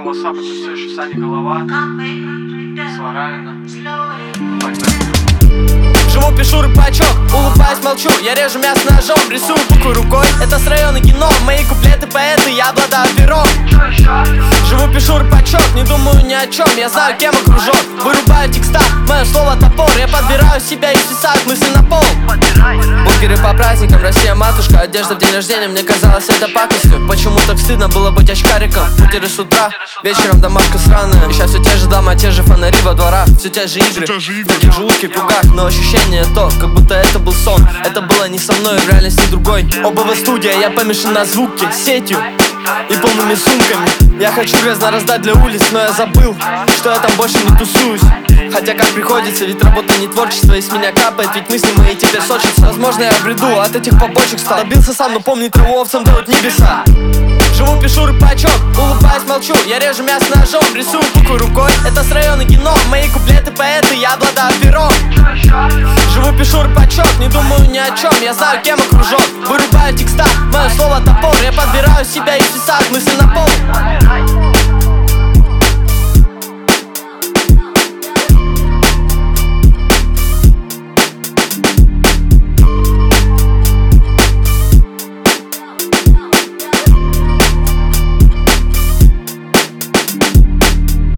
Йоу, ватсап, это все еще Саня Голова. Сварайна. Живу, пишу рыбачок, улыбаюсь, молчу. Я режу мясо ножом, рисую буквы рукой. Это с района кино, мои куплеты поэты, я обладаю пером. Живу, пишу рыбачок, не думаю ни о чем. Я знаю, кем окружен, вырубаю текста, мое слово топор. Я подбираю себя и свисают мысли на пол. Бургеры по праздникам, Россия матушка. Одежда в день рождения, мне казалось это пакостью. Почему так стыдно было быть очкариком? Бутеры с утра, вечером домашка сраная. И сейчас все те же дома, те же фонари во дворах, все те же игры, в таких же узких кругах. Но ощущение то, как будто это был сон. Это было не со мной, в реальности другой. Оба студия, я помешан на звуке, сетью и полными сумками. Я хочу грязно раздать для улиц, но я забыл, что я там больше не тусуюсь. Хотя как приходится, ведь работа не творчество, и с меня капает, ведь мысли мои теперь сочатся. Возможно, я бреду, от этих побочек стал. Добился сам, но помни, траву овцам дают небеса. Живу, пишу рыбачок, улыбаюсь, молчу. Я режу мясо ножом, рисую буквы рукой. Это с района кино, мои куплеты поэты, я обладаю пером. Живу, пишу рыбачок, не думаю ни о чем. Я знаю, кем окружен, вырубаю текста, мое слово топор. Я подбираю себя и свисают мысли на пол.